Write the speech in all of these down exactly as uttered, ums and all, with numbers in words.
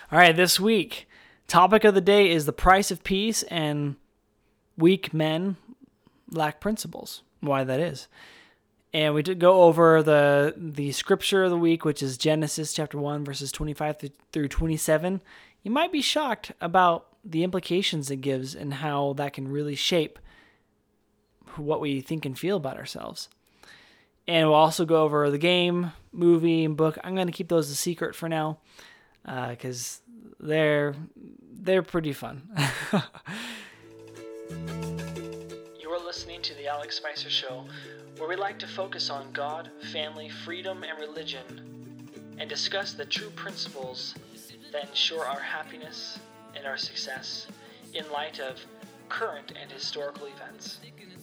All right, this week, topic of the day is the price of peace and weak men lack principles. Why that is. And we did go over the the scripture of the week, which is Genesis chapter one, verses twenty-five through twenty-seven. You might be shocked about the implications it gives and how that can really shape what we think and feel about ourselves. And we'll also go over the game, movie, and book. I'm going to keep those a secret for now because uh, they're they're pretty fun. You're listening to the Alex Spicer Show, where we like to focus on God, family, freedom, and religion, and discuss the true principles that ensure our happiness and our success in light of current and historical events.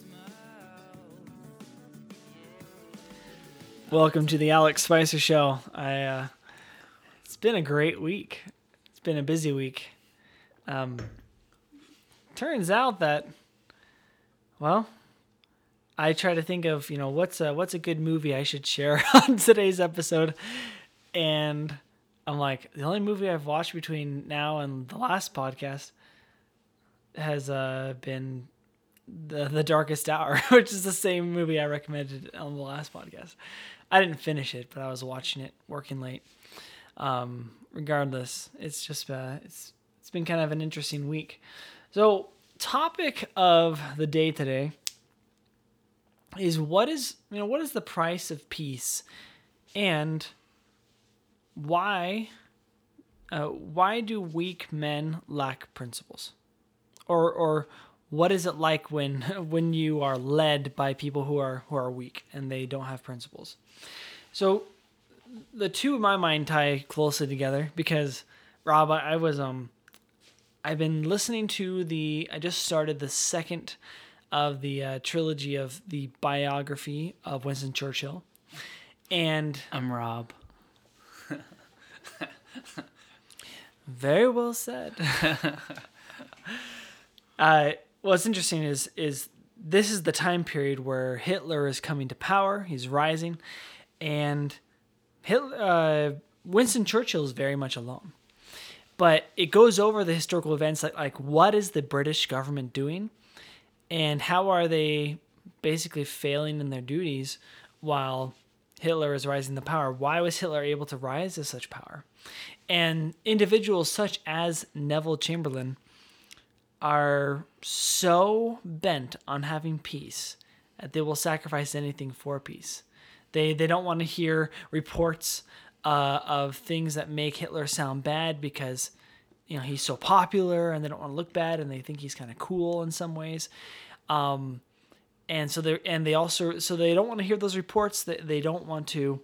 Welcome to the Alex Spicer Show. I uh, it's been a great week. It's been a busy week. Um, turns out that, well, I try to think of, you know, what's a, what's a good movie I should share on today's episode. And I'm like, the only movie I've watched between now and the last podcast has uh, been the The Darkest Hour, which is the same movie I recommended on the last podcast. I didn't finish it, but I was watching it working late. Um, regardless, it's just uh, it's it's been kind of an interesting week. So, topic of the day today is what is you know what is the price of peace, and why uh, why do weak men lack principles, or or what is it like when when you are led by people who are who are weak and they don't have principles? So the two in my mind tie closely together because, Rob, I, I was um I've been listening to the I just started the second of the uh, trilogy of the biography of Winston Churchill, and I'm Rob. Very well said. uh, what's interesting is is this is the time period where Hitler is coming to power. He's rising, and Hitler, uh, Winston Churchill is very much alone. But it goes over the historical events like like what is the British government doing, and how are they basically failing in their duties while Hitler is rising to power? Why was Hitler able to rise to such power? And individuals such as Neville Chamberlain are so bent on having peace that they will sacrifice anything for peace. They they don't want to hear reports uh, of things that make Hitler sound bad because, you know, he's so popular, and they don't want to look bad, and they think he's kind of cool in some ways. Um, and so they and they also so they don't want to hear those reports. That they don't want to.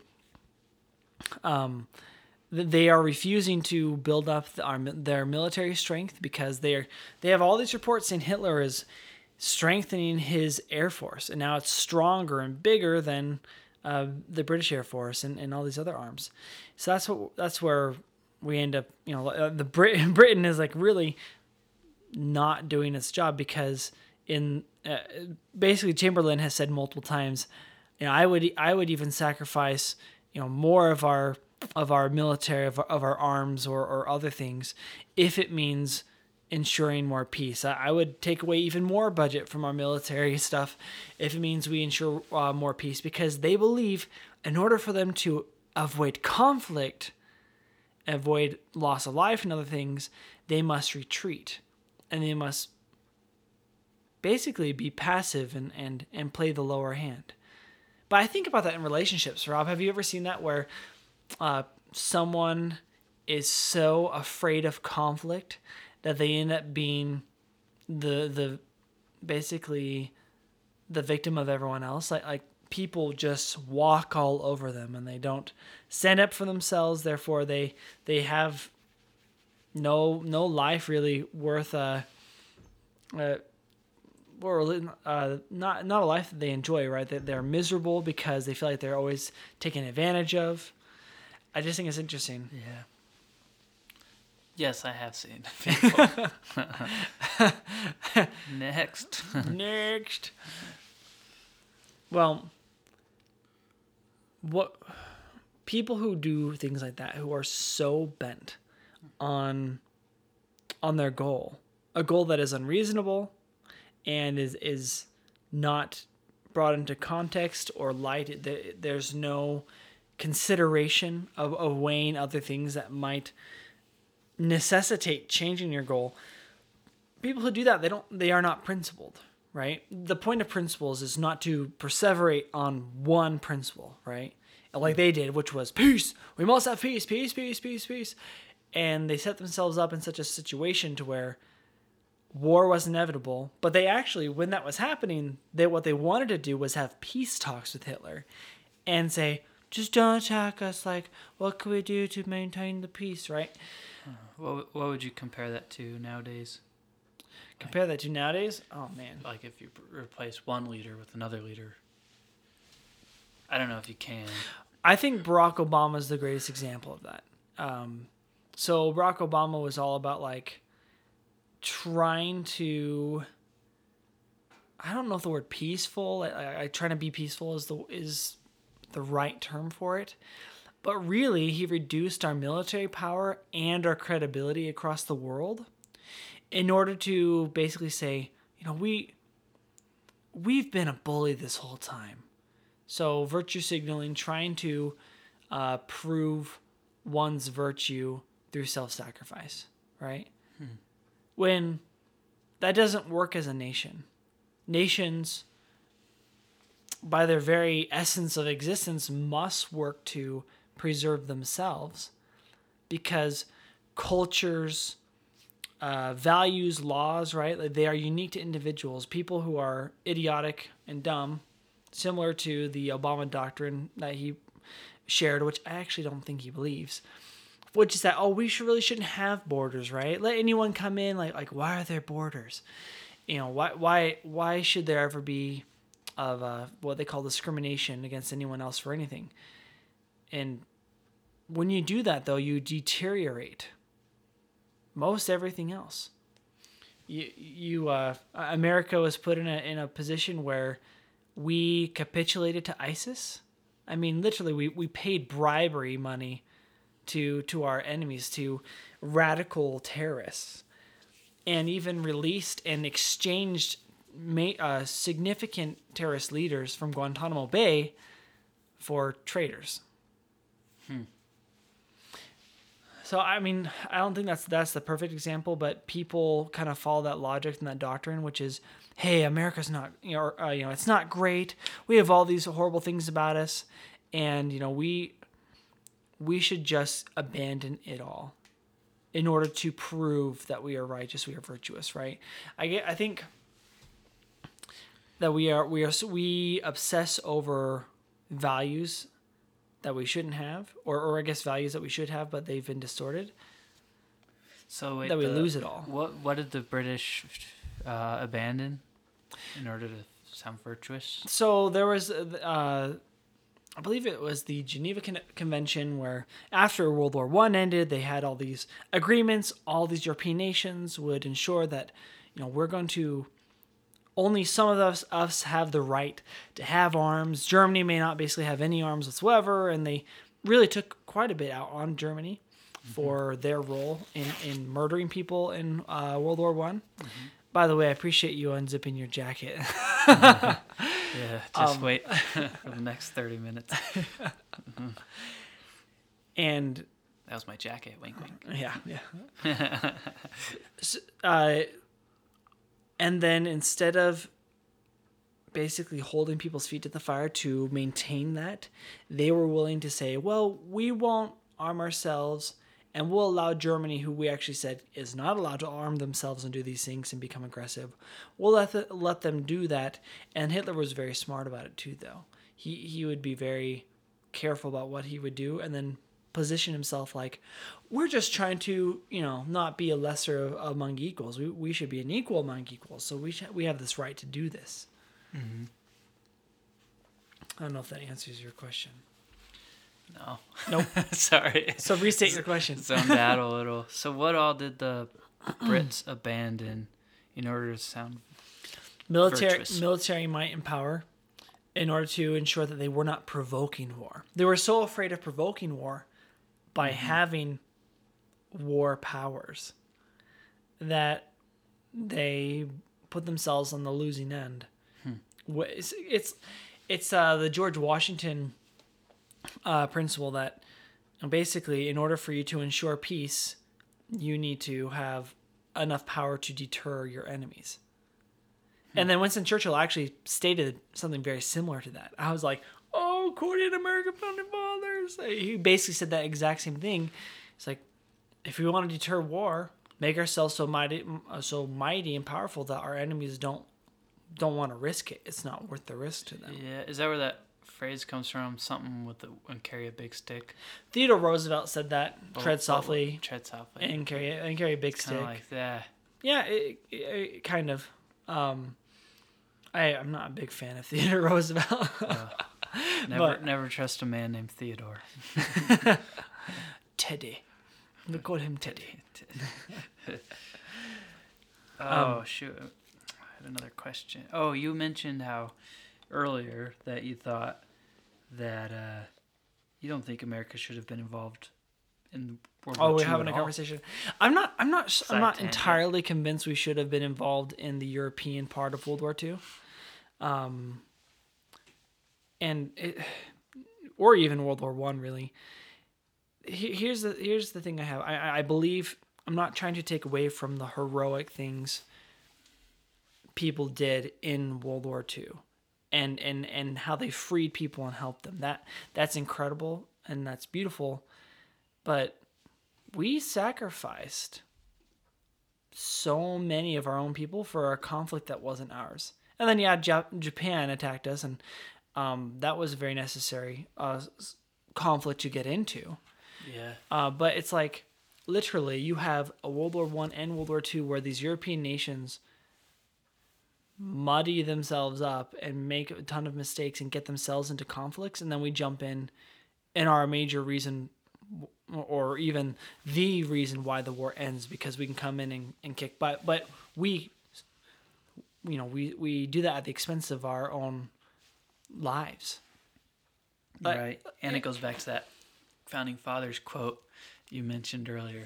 Um, they are refusing to build up the, our, their military strength because they are they have all these reports saying Hitler is strengthening his air force, and now it's stronger and bigger than uh, the British Air Force and, and all these other arms. So that's what that's where we end up. You know, uh, the Brit- Britain is like really not doing its job because in uh, basically Chamberlain has said multiple times, you know, I would I would even sacrifice, you know, more of our of our military, of our, of our arms or, or other things, if it means ensuring more peace. I, I would take away even more budget from our military stuff if it means we ensure uh, more peace, because they believe in order for them to avoid conflict, avoid loss of life and other things, they must retreat, and they must basically be passive and, and, and play the lower hand. But I think about that in relationships, Rob. Have you ever seen that where Uh, someone is so afraid of conflict that they end up being the the basically the victim of everyone else? Like like people just walk all over them and they don't stand up for themselves. Therefore, they they have no no life really worth uh, uh or uh, not not a life that they enjoy. Right? That they're miserable because they feel like they're always taken advantage of. I just think it's interesting. Yeah. Yes, I have seen people. Next. Next. Well, what people who do things like that, who are so bent on on their goal, a goal that is unreasonable and is is not brought into context or light. There's no consideration of, of weighing other things that might necessitate changing your goal. People who do that, they don't they are not principled, right? The point of principles is not to perseverate on one principle, right? Like they did, which was peace. We must have peace, peace, peace, peace, peace. And they set themselves up in such a situation to where war was inevitable. But they actually, when that was happening, they what they wanted to do was have peace talks with Hitler and say, just don't attack us. Like, what can we do to maintain the peace, right? What what would you compare that to nowadays? Compare that to nowadays? Oh, man. Like if you replace one leader with another leader. I don't know if you can. I think Barack Obama is the greatest example of that. Um, so Barack Obama was all about like trying to, I don't know if the word peaceful, I, I trying to be peaceful is the is the right term for it. But really, he reduced our military power and our credibility across the world in order to basically say, you know, we we've been a bully this whole time. So virtue signaling, trying to uh, prove one's virtue through self-sacrifice, right? Hmm. When that doesn't work as a nation. Nations, by their very essence of existence, must work to preserve themselves because cultures, uh, values, laws, right? They are unique to individuals. People who are idiotic and dumb, similar to the Obama doctrine that he shared, which I actually don't think he believes, which is that, oh, we should really shouldn't have borders, right? Let anyone come in. Like, like why are there borders? You know, why, why, why should there ever be of uh, what they call discrimination against anyone else for anything? And when you do that, though, you deteriorate most everything else. You, you, uh, America was put in a in a position where we capitulated to ISIS. I mean, literally, we, we paid bribery money to to our enemies, to radical terrorists, and even released and exchanged ma- uh, significant terrorist leaders from Guantanamo Bay for traitors. Hmm. So, I mean, I don't think that's that's the perfect example, but people kind of follow that logic and that doctrine, which is, hey, America's not, you know, uh, you know, it's not great. We have all these horrible things about us, and you know, we we should just abandon it all in order to prove that we are righteous, we are virtuous, right? I get, I think that we are we are we obsess over values that we shouldn't have, or, or I guess values that we should have, but they've been distorted. So wait, that we the, lose it all. What what did the British uh, abandon in order to sound virtuous? So there was, uh, I believe it was the Geneva Con- Convention, where after World War One ended, they had all these agreements. All these European nations would ensure that, you know, we're going to. Only some of us, us have the right to have arms. Germany may not basically have any arms whatsoever, and they really took quite a bit out on Germany mm-hmm. for their role in, in murdering people in uh, World War One. Mm-hmm. By the way, I appreciate you unzipping your jacket. Yeah, just um, wait for the next thirty minutes. Mm-hmm. And that was my jacket. Wink, wink. Yeah, yeah. so, uh, And then instead of basically holding people's feet to the fire to maintain that, they were willing to say, well, we won't arm ourselves, and we'll allow Germany, who we actually said is not allowed to arm themselves and do these things and become aggressive, we'll let, the, let them do that. And Hitler was very smart about it too, though. He, he would be very careful about what he would do, and then position himself like, we're just trying to, you know, not be a lesser among equals. We we should be an equal among equals. So we sh- we have this right to do this. Mm-hmm. I don't know if that answers your question. No. Nope. Sorry. So restate your question. Zoned out a little. So what all did the Brits abandon in order to sound military virtuous? Military might and power, in order to ensure that they were not provoking war. They were so afraid of provoking war by mm-hmm. having war powers that they put themselves on the losing end. Hmm. It's it's, it's uh, the George Washington uh, principle that basically, in order for you to ensure peace, you need to have enough power to deter your enemies. And then Winston Churchill actually stated something very similar to that. I was like, oh, quoting American Founding Fathers. He basically said that exact same thing. It's like, if we want to deter war, make ourselves so mighty, so mighty and powerful that our enemies don't don't want to risk it. It's not worth the risk to them. Yeah, is that where that phrase comes from? Something with the and carry a big stick. Theodore Roosevelt said that. Oh, tread softly. Oh, tread softly. And carry and carry a big It's stick. kind of like that. Yeah, it, it, it kind of. Um, I I'm not a big fan of Theodore Roosevelt. uh, never But- never trust a man named Theodore. Teddy. We call him Teddy. Oh Um, shoot! I had another question. Oh, you mentioned how earlier that you thought that uh, you don't think America should have been involved in World War Oh, we're Two having at a all. conversation. I'm not. I'm not. Side I'm not tangent. entirely convinced we should have been involved in the European part of World War Two, um, and it, or even World War One. Really, He- here's the here's the thing I have. I I I believe I'm not trying to take away from the heroic things people did in World War Two, and and and how they freed people and helped them. That that's incredible and that's beautiful, but we sacrificed so many of our own people for a conflict that wasn't ours. And then, yeah, Jap- Japan attacked us, and um, that was a very necessary uh, s- conflict to get into. Yeah. Uh, but it's like, literally, you have a World War One and World War Two where these European nations muddy themselves up and make a ton of mistakes and get themselves into conflicts, and then we jump in and are a major reason or even the reason why the war ends, because we can come in and, and kick butt. But we, you know, we, we do that at the expense of our own lives. But- Right. And it goes back to that founding fathers quote you mentioned earlier.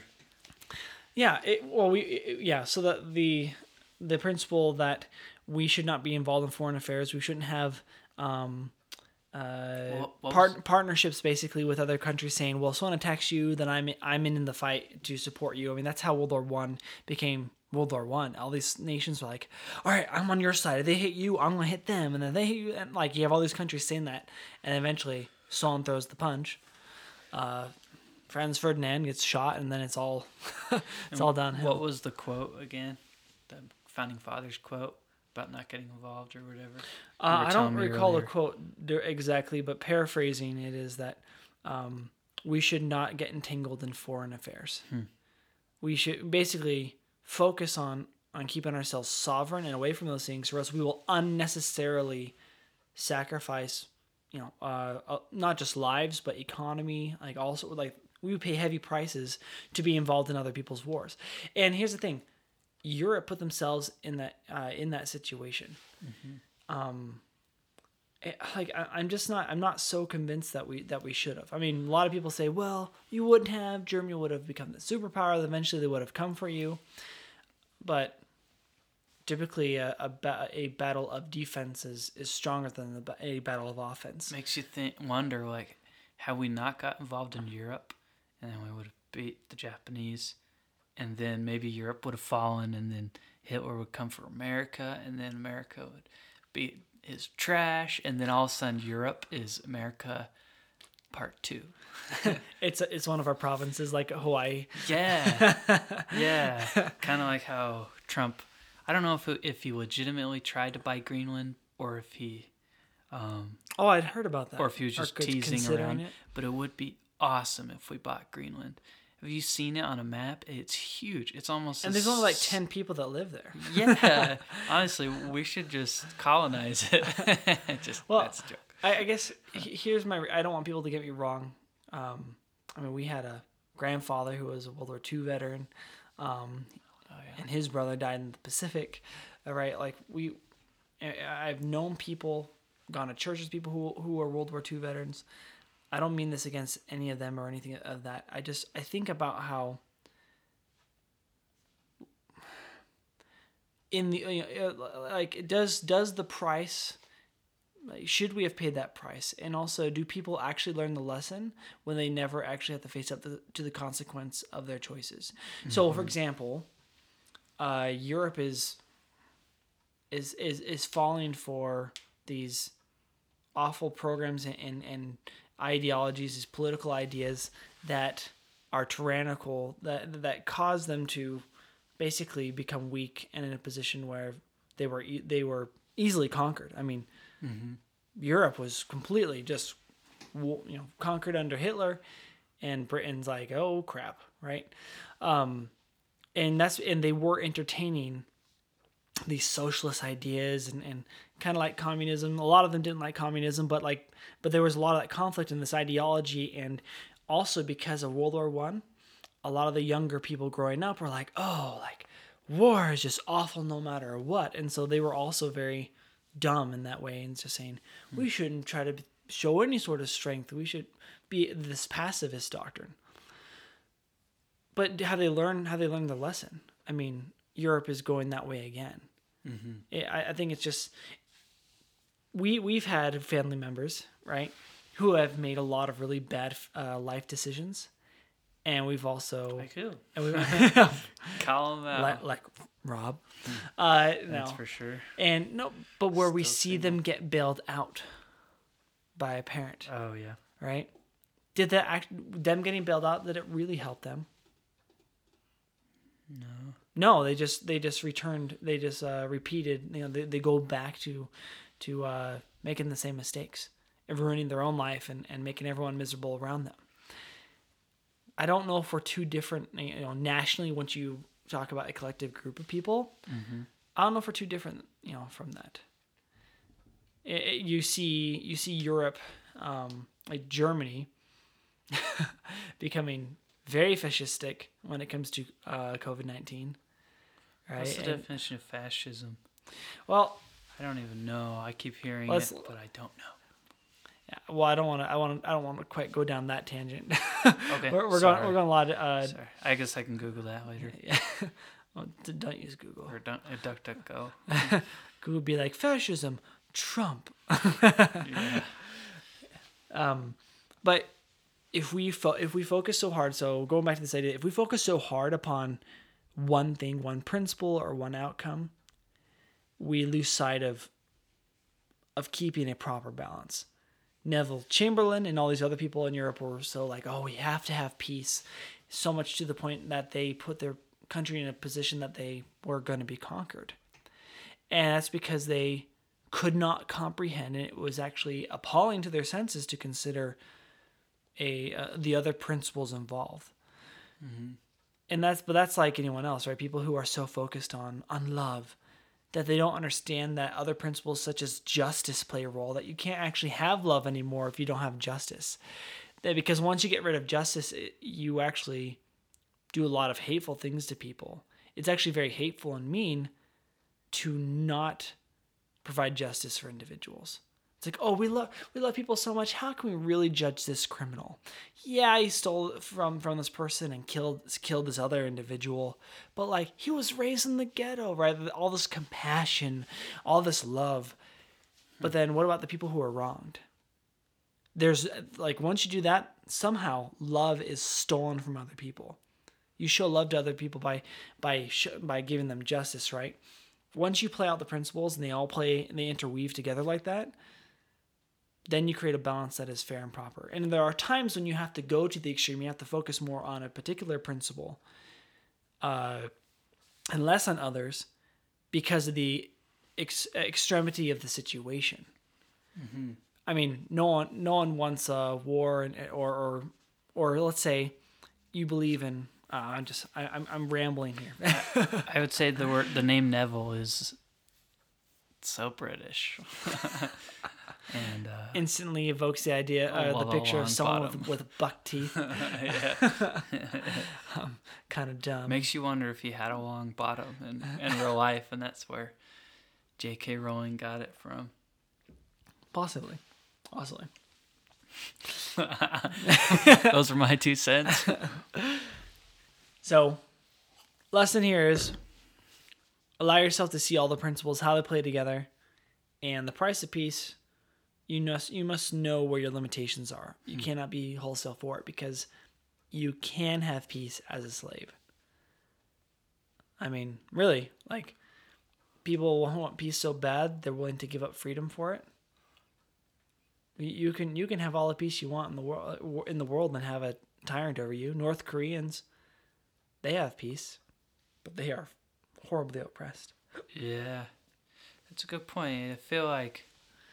Yeah. It, well, we, it- yeah. So that the, the principle that we should not be involved in foreign affairs, we shouldn't have, um, uh, What- what part, was- partnerships basically with other countries saying, well, if someone attacks you, then I'm I'm in the fight to support you. I mean, that's how World War One became World War One. All these nations were like, all right, I'm on your side. If they hit you, I'm gonna hit them, and then they hit you. And like, you have all these countries saying that, and eventually Stalin throws the punch. Uh, Franz Ferdinand gets shot, and then it's all it's all downhill. What was the quote again? The founding fathers quote about not getting involved or whatever. You Uh, were I telling don't me recall the earlier. quote there exactly, but paraphrasing it is that um, we should not get entangled in foreign affairs. Hmm. We should basically focus on on keeping ourselves sovereign and away from those things, or else we will unnecessarily sacrifice, you know, uh, uh, not just lives but economy. Like also, like we would pay heavy prices to be involved in other people's wars. And here's the thing. Europe put themselves in that uh, in that situation. Um, it- like I, I'm just not I'm not so convinced that we that we should have. I mean, a lot of people say, well, you wouldn't have. Germany would have become the superpower. Eventually, they would have come for you. But typically, a a, ba- a battle of defense is, is stronger than the, ba- a battle of offense. Makes you think, wonder, like, had we not got involved in Europe, and then we would have beat the Japanese, and then maybe Europe would have fallen, and then Hitler would come for America, and then America would beat his trash, and then all of a sudden Europe is America part two. It's a, it's one of our provinces, like Hawaii. Yeah, yeah. Kind of like how Trump, I don't know if it, if he legitimately tried to buy Greenland, or if he... Um, Oh, I'd heard about that. or if he was Or just con- teasing considering around. it. But it would be awesome if we bought Greenland. Have you seen it on a map? It's huge. It's almost And as- there's only like ten people that live there. Yeah, honestly, we should just colonize it. just Well, that's a joke. I, I guess he- here's my. I don't want people to get me wrong. Um, I mean, we had a grandfather who was a World War Two veteran, um, Oh yeah. and his brother died in the Pacific. All right, like we, I- I've known people, gone to churches, people who who are World War Two veterans. I don't mean this against any of them or anything of that. I just I think about how in the you know, like does does the price like, should we have paid that price? And also, do people actually learn the lesson when they never actually have to face up to, to the consequence of their choices? Mm-hmm. So, for example, uh, Europe is is is is falling for these awful programs and, and, and ideologies, these political ideas that are tyrannical, that that cause them to basically become weak and in a position where they were they were easily conquered. I mean, mm-hmm. Europe was completely just you know conquered under Hitler, and Britain's like, oh crap, right? Um, and that's and they were entertaining these socialist ideas and, and kind of like communism. A lot of them didn't like communism, but like but there was a lot of that conflict in this ideology, and also because of World War One, a lot of the younger people growing up were like, oh, like war is just awful no matter what, and so they were also very dumb in that way, and just saying hmm. we shouldn't try to show any sort of strength. We should be this pacifist doctrine. But how they learn how they learn the lesson. I mean, Europe is going that way again. Mm-hmm. It, I, I think it's just we we've had family members, right, who have made a lot of really bad uh, life decisions, and we've also like who? And we've, Call them out. Like, like Rob. Uh, That's no. for sure. And no, but where Still we see single. them get bailed out by a parent. Oh yeah. Right? Did that act? Them getting bailed out? Did it really help them? No. No, they just they just returned. They just uh, repeated. You know, they they go back to to uh, making the same mistakes, and ruining their own life, and, and making everyone miserable around them. I don't know if we're too different. You know, nationally, once you talk about a collective group of people, mm-hmm. I don't know if we're too different. You know, from that. It, it, you see, you see Europe, um, like Germany, becoming very fascistic when it comes to uh, COVID nineteen. Right? What's the and, definition of fascism? Well, I don't even know. I keep hearing it, but I don't know. Yeah, well, I don't want to. I want. I don't want to quite go down that tangent. Okay, we're, we're sorry. going. We're going a lot. Of, uh, sorry, I guess I can Google that later. Yeah. Well, don't use Google. Or don't uh, DuckDuckGo. Google would be like fascism, Trump. Yeah. Um, but if we fo- if we focus so hard, so going back to this idea, if we focus so hard upon one thing, one principle, or one outcome, we lose sight of of keeping a proper balance. Neville Chamberlain and all these other people in Europe were so like, oh, we have to have peace, so much to the point that they put their country in a position that they were going to be conquered. And that's because they could not comprehend, and it was actually appalling to their senses to consider a uh, the other principles involved. Mm-hmm. And that's but that's like anyone else, right? People who are so focused on on love that they don't understand that other principles such as justice play a role, that you can't actually have love anymore if you don't have justice. That because once you get rid of justice, it, you actually do a lot of hateful things to people. It's actually very hateful and mean to not provide justice for individuals. It's like, oh, we love we love people so much. How can we really judge this criminal? Yeah, he stole from from this person and killed killed this other individual, but like he was raised in the ghetto, right? All this compassion, all this love. But then what about the people who are wronged? There's like once you do that, somehow love is stolen from other people. You show love to other people by by by giving them justice, right? Once you play out the principles and they all play and they interweave together like that, then you create a balance that is fair and proper. And there are times when you have to go to the extreme. You have to focus more on a particular principle uh, and less on others because of the ex- extremity of the situation. Mm-hmm. I mean, no one, no one wants a war, and, or, or, or let's say you believe in. Uh, I'm just, I, I'm, I'm rambling here. I, I would say the word, the name Neville is so British. And uh, instantly evokes the idea, uh, oh, the picture of someone bottom. with, with buck teeth. um, kind of dumb. Makes you wonder if he had a long bottom in, in real life, and that's where J K Rowling got it from. Possibly. Possibly. Those are my two cents. So, lesson here is allow yourself to see all the principles, how they play together, and the price of peace. You must you must know where your limitations are. You mm. cannot be wholesale for it because you can have peace as a slave. I mean, really, like people want peace so bad they're willing to give up freedom for it. You can you can have all the peace you want in the world in the world and have a tyrant over you. North Koreans, they have peace, but they are horribly oppressed. Yeah, that's a good point. I feel like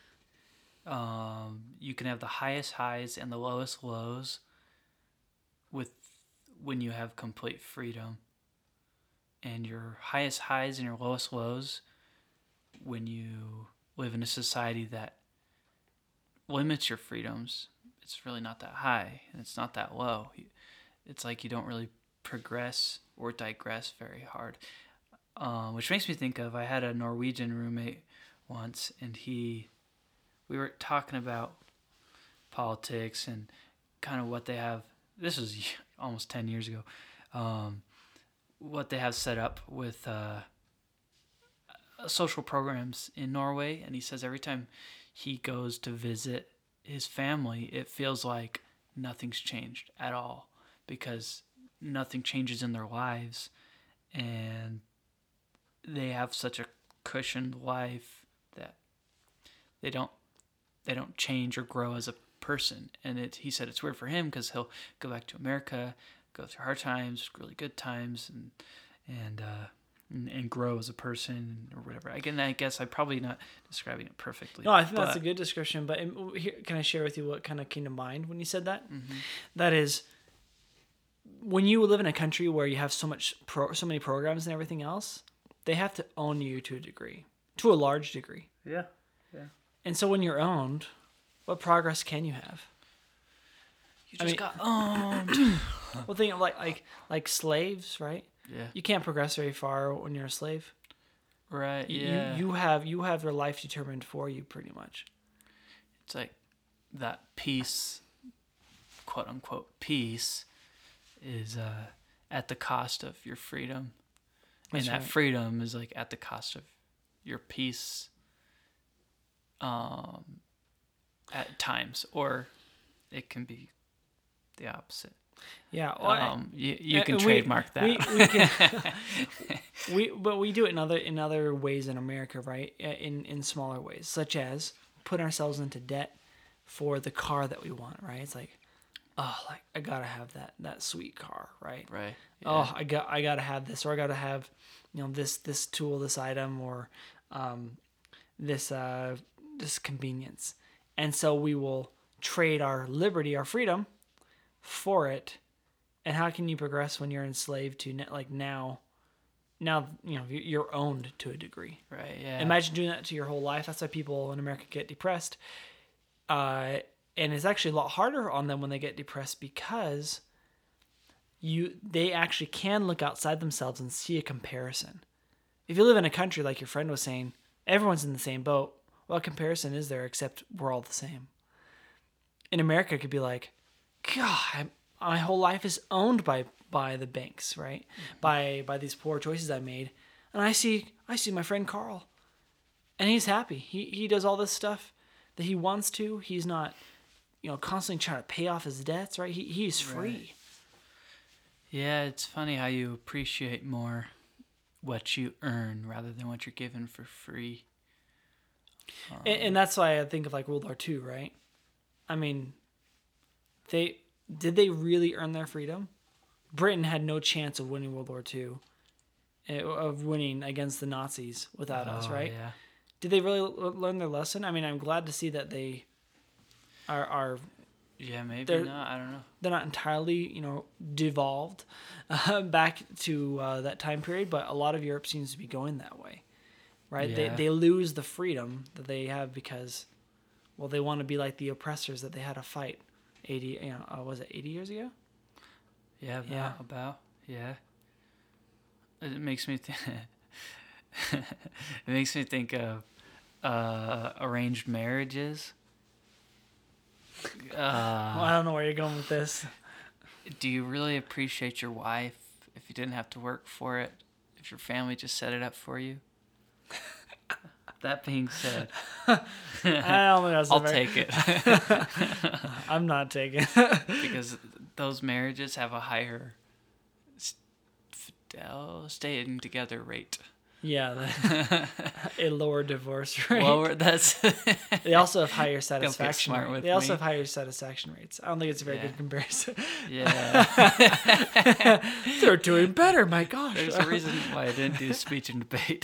um, you can have the highest highs and the lowest lows with when you have complete freedom, and your highest highs and your lowest lows when you live in a society that limits your freedoms. It's really not that high and it's not that low. It's like you don't really progress or digress very hard. Um, which makes me think of, I had a Norwegian roommate once, and he, we were talking about politics and kind of what they have, this was almost ten years ago, um, what they have set up with uh, social programs in Norway. And he says every time he goes to visit his family, it feels like nothing's changed at all because nothing changes in their lives, and they have such a cushioned life that they don't they don't change or grow as a person. And it he said it's weird for him because he'll go back to America, go through hard times, really good times, and and uh, and, and grow as a person or whatever. Again, I guess I'm probably not describing it perfectly. No, I think but, that's a good description. But here, can I share with you what kind of came to mind when you said that? Mm-hmm. That is, when you live in a country where you have so much, pro, so many programs and everything else, they have to own you to a degree, to a large degree. Yeah, yeah. And so when you're owned, what progress can you have? You just I mean, got owned. Well, think of like like like slaves, right? Yeah. You can't progress very far when you're a slave. Right. You, yeah. You, you have you have your life determined for you, pretty much. It's like that peace, quote unquote peace, is uh, at the cost of your freedom, That's and that right. freedom is like at the cost of your peace. Um, at times, or it can be the opposite. Yeah, well, um, you you can we, trademark that. We, we, can, we but we do it in other in other ways in America, right? In in smaller ways, such as putting ourselves into debt for the car that we want, right? It's like, oh, like I gotta have that that sweet car, right? Right. Yeah. Oh, I got I gotta have this, or I gotta have, you know, this this tool, this item, or um, this uh this convenience, and so we will trade our liberty, our freedom, for it. And how can you progress when you're enslaved to like now now you know you're owned to a degree, right? Yeah, imagine doing that to your whole life. That's why people in America get depressed, uh and it's actually a lot harder on them when they get depressed because you they actually can look outside themselves and see a comparison. If you live in a country like your friend was saying, everyone's in the same boat. What comparison is there except we're all the same? In America, it could be like, God, I'm, my whole life is owned by by the banks, right? Mm-hmm. By by these poor choices I made, and I see I see my friend Carl, and he's happy. He he does all this stuff that he wants to. He's not, you know, constantly trying to pay off his debts, right? He he's free. Right. Yeah, it's funny how you appreciate more what you earn rather than what you're given for free. Um, and, and that's why I think of like World War Two, right? I mean, they did they really earn their freedom? Britain had no chance of winning World War Two, of winning against the Nazis without oh, us, right? Yeah. Did they really learn their lesson? I mean, I'm glad to see that they are are. Yeah, maybe not. I don't know. They're not entirely, you know, devolved uh, back to uh, that time period, but a lot of Europe seems to be going that way, right? Yeah. They they lose the freedom that they have because, well, they want to be like the oppressors that they had to fight eighty, you know, uh, was it eighty years ago? Yeah, about, yeah. About, yeah. It makes me think. It makes me think of uh, arranged marriages. Uh, well, I don't know where you're going with this. Do you really appreciate your wife if you didn't have to work for it? if your family just set it up for you. That being said, I don't think that's I'll a very- take it. I'm not taking. Because those marriages have a higher fidel staying together rate. Yeah, the, a lower divorce rate. Lower, that's They also have higher get satisfaction smart rates. with They also me. have higher satisfaction rates. I don't think it's a very Yeah. good comparison. yeah. They're doing better, my gosh. There's a reason why I didn't do speech and debate.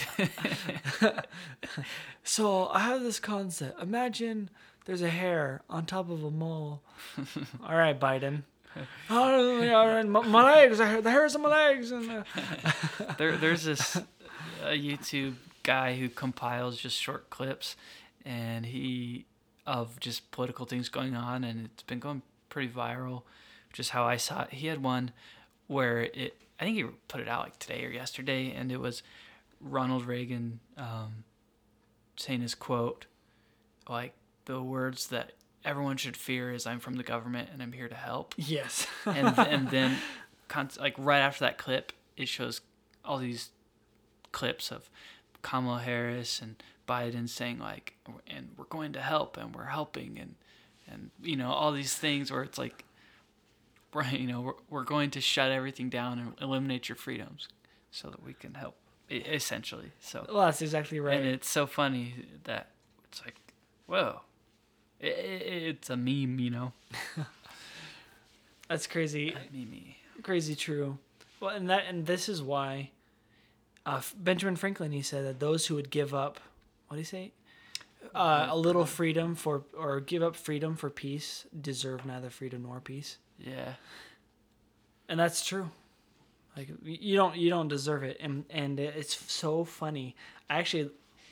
So I have this concept. Imagine there's a hair on top of a mole. All right, Biden. Oh, yeah, all right, my, my legs. I- The hairs on my legs. And uh, there, there's this a YouTube guy who compiles just short clips, and he of just political things going on, and it's been going pretty viral. Which is how I saw it. He had one where it. I think he put it out like today or yesterday, and it was Ronald Reagan um, saying his quote, like the words that everyone should fear is "I'm from the government and I'm here to help." yes. and th- and then con- like right after that clip, it shows all these clips of Kamala Harris and Biden saying like, and we're going to help and we're helping and and you know all these things where it's like, right, you know we're we're going to shut everything down and eliminate your freedoms so that we can help, e- essentially. So Well, that's exactly right. and it's so funny that it's like, whoa, it, it, it's a meme, you know, That's crazy. a meme. Crazy true. Well, and that and this is why uh, Benjamin Franklin, he said that those who would give up, what did he say? Uh, a little freedom for, or give up freedom for peace, deserve neither freedom nor peace. Yeah. And that's true. Like you don't you don't deserve it, and and it's so funny. I actually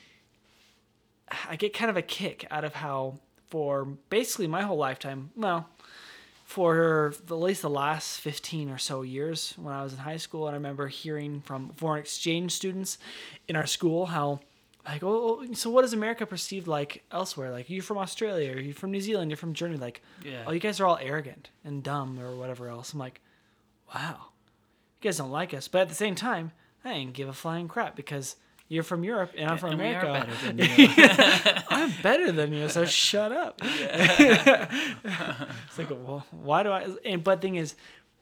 I get kind of a kick out of how for basically my whole lifetime, well, for at least the last fifteen or so years when I was in high school, and I remember hearing from foreign exchange students in our school how like, oh, so what is America perceived like elsewhere? Like, you're from Australia, or you're from New Zealand, you're from Germany. Like, Yeah. oh, you guys are all arrogant and dumb or whatever else. I'm like, wow, you guys don't like us. But at the same time, I ain't give a flying crap because you're from Europe and I'm from And we are America. better than you. I'm better than you, so shut up. It's like, well, why do I? And but thing is,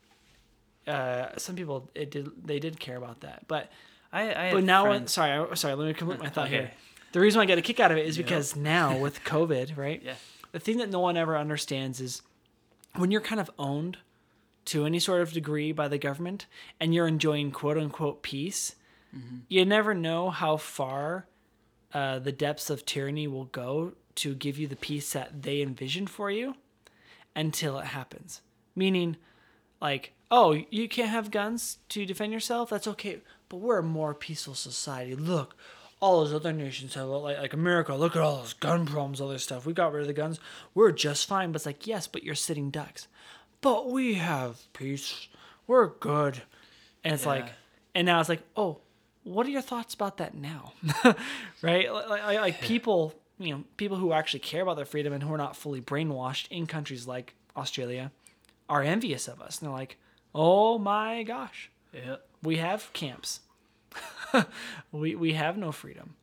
uh, some people it did they did care about that, but I, I had but now friends- sorry I- sorry let me complete my thought Okay. here. The reason why I get a kick out of it is Yep. because now with COVID, right? Yeah. The thing that no one ever understands is when you're kind of owned to any sort of degree by the government and you're enjoying quote unquote peace, Mm-hmm. you never know how far uh, the depths of tyranny will go to give you the peace that they envisioned for you until it happens. Meaning, like, oh, you can't have guns to defend yourself? That's okay. But we're a more peaceful society. Look, all those other nations have, like, like America, look at all those gun problems, all this stuff. We got rid of the guns. We're just fine. But it's like, yes, but you're sitting ducks. But we have peace. We're good. And it's like, Yeah. and now it's like, oh, what are your thoughts about that now? Right? Like, like, like people, you know, people who actually care about their freedom and who are not fully brainwashed in countries like Australia are envious of us. And they're like, oh my gosh, Yeah. we have camps. we we have no freedom.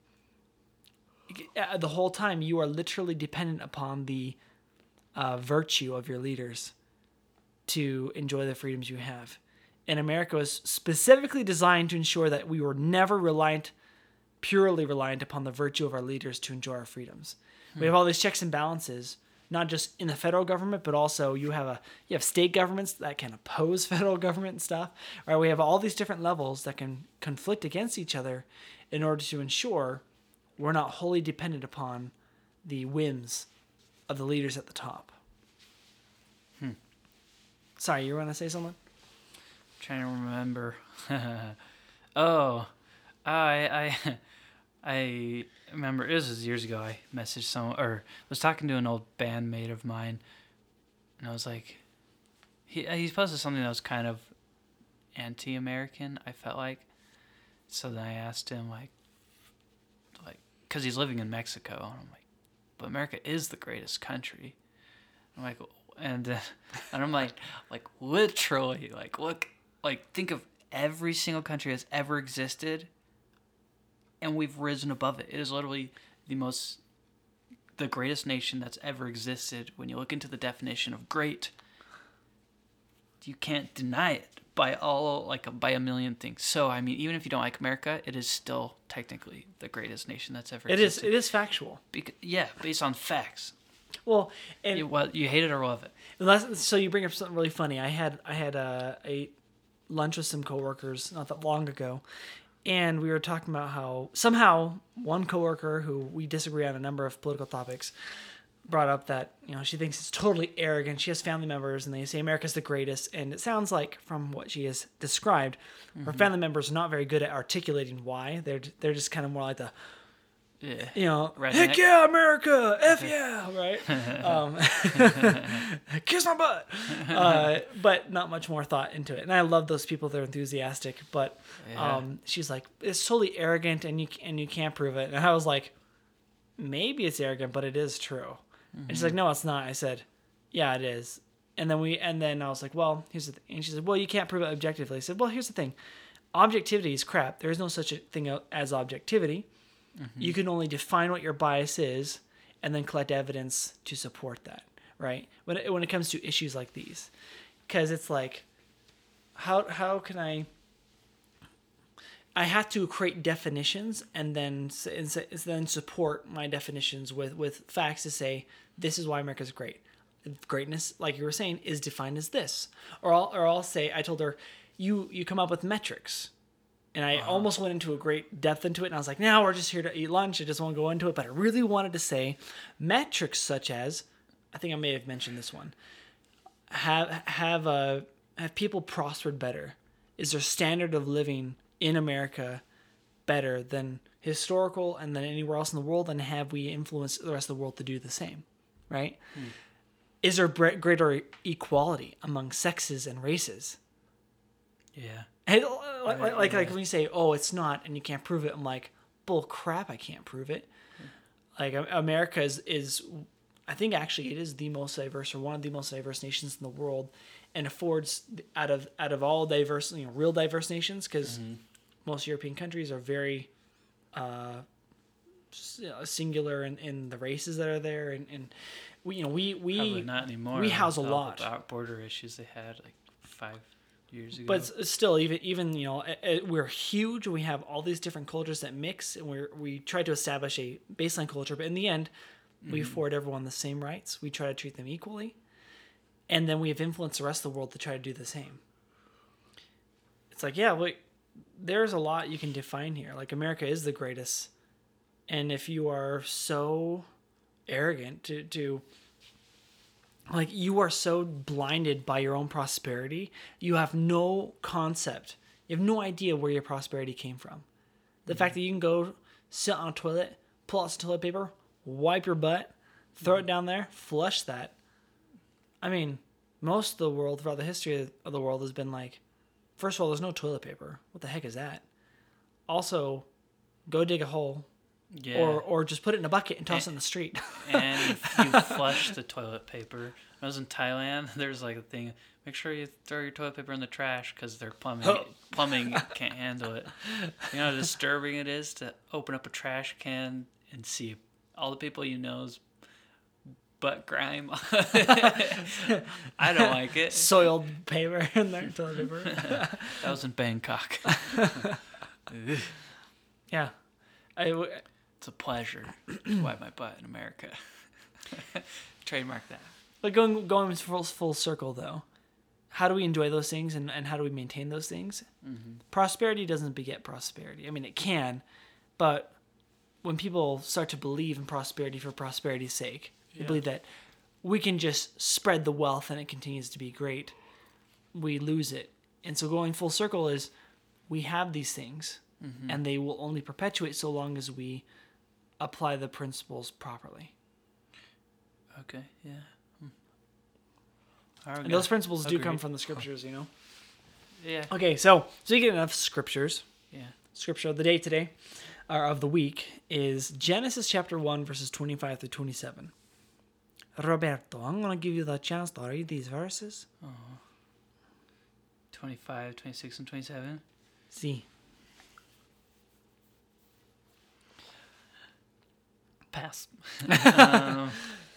Uh, The whole time you are literally dependent upon the uh, virtue of your leaders to enjoy the freedoms you have. And America was specifically designed to ensure that we were never reliant, purely reliant upon the virtue of our leaders to enjoy our freedoms. We have all these checks and balances, not just in the federal government, but also you have a you have state governments that can oppose federal government and stuff. Right? We have all these different levels that can conflict against each other in order to ensure we're not wholly dependent upon the whims of the leaders at the top. Hmm. Sorry, you want to say something? Trying to remember. oh, I I I remember it was years ago. I messaged someone or was talking to an old bandmate of mine, and I was like, he he posted something that was kind of anti-American. I felt like, so then I asked him like, like, because he's living in Mexico, and I'm like, but America is the greatest country. I'm like, and uh, and I'm like, like literally, like look. Like, think of every single country that's ever existed, and we've risen above it. It is literally the most, the greatest nation that's ever existed. When you look into the definition of great, you can't deny it by all, like, by a million things. So, I mean, even if you don't like America, it is still technically the greatest nation that's ever It is. existed. It is factual. Because, yeah, based on facts. Well, and You, well, you hate it or love it. unless, so you bring up something really funny. I had I had a, a lunch with some coworkers not that long ago, and we were talking about how somehow one coworker who we disagree on a number of political topics brought up that, you know, she thinks it's totally arrogant. She has family members and they say America's the greatest, and it sounds like from what she has described, mm-hmm. her family members are not very good at articulating why. They're they're just kind of more like the, Yeah. you know, Redneck. heck yeah, America, F yeah, right? um, kiss my butt. Uh, but not much more thought into it. And I love those people that are enthusiastic, but Yeah. um, she's like, it's totally arrogant and you and you can't prove it. And I was like, maybe it's arrogant, but it is true. Mm-hmm. And she's like, no, it's not. I said, yeah, it is. And then we, and then I was like, well, here's the thing. And she said, well, you can't prove it objectively. I said, well, here's the thing. Objectivity is crap. There is no such a thing as objectivity. Mm-hmm. You can only define what your bias is and then collect evidence to support that, right? When it, when it comes to issues like these. Because it's like, how how can I... I have to create definitions and then and then support my definitions with, with facts to say, this is why America's great. Greatness, like you were saying, is defined as this. Or I'll, or I'll say, I told her, you, you come up with metrics. And I uh-huh. almost went into a great depth into it. And I was like, now we're just here to eat lunch. I just won't go into it. But I really wanted to say metrics such as, I think I may have mentioned this one, have, have, uh, have people prospered better? Is their standard of living in America better than historical and than anywhere else in the world? And have we influenced the rest of the world to do the same, right? Hmm. Is there greater equality among sexes and races? Yeah. Hey, like, like, like, like when you say, oh, it's not, and you can't prove it, I'm like, bull crap, I can't prove it. Hmm. Like, America is, is, I think actually it is the most diverse, or one of the most diverse nations in the world, and affords, out of out of all diverse, you know, real diverse nations, because mm-hmm. most European countries are very uh, singular in, in the races that are there, and, and we, you know, we we Probably not anymore. We house a all lot. The border issues they had like five years ago. But still, even even you know, we're huge. We have all these different cultures that mix, and we we try to establish a baseline culture. But in the end, mm-hmm. we afford everyone the same rights. We try to treat them equally, and then we have influenced the rest of the world to try to do the same. It's like, yeah, wait, there's a lot you can define here. Like, America is the greatest, and if you are so arrogant to to like, you are so blinded by your own prosperity, you have no concept, you have no idea where your prosperity came from. The mm-hmm. fact that you can go sit on a toilet, pull out some toilet paper, wipe your butt, throw mm-hmm. it down there, flush that. I mean, most of the world, throughout the history of the world, has been like, first of all, there's no toilet paper. What the heck is that? Also, go dig a hole. Yeah. Or or just put it in a bucket and toss and, it in the street. And you flush the toilet paper. When I was in Thailand, there's like a thing, make sure you throw your toilet paper in the trash because their plumbing oh. plumbing can't handle it. You know how disturbing it is to open up a trash can and see all the people you know's butt grime. I don't like it. Soiled paper in their toilet paper. That was in Bangkok. Yeah. I w- It's a pleasure to wipe my butt in America. Trademark that. But going going full, full circle, though, how do we enjoy those things, and, and how do we maintain those things? Mm-hmm. Prosperity doesn't beget prosperity. I mean, it can, but when people start to believe in prosperity for prosperity's sake, they yeah. believe that we can just spread the wealth and it continues to be great, we lose it. And so going full circle is, we have these things, mm-hmm. and they will only perpetuate so long as we apply the principles properly. Okay, yeah. Hmm. And those principles Agreed. do come from the scriptures, you know? Yeah. Okay, so so you get enough scriptures. Yeah. Scripture of the day today, or of the week, is Genesis chapter one, verses twenty-five through twenty-seven. Roberto, I'm going to give you the chance to read these verses. Uh-huh. twenty-five, twenty-six, and twenty-seven. See. Pass. um,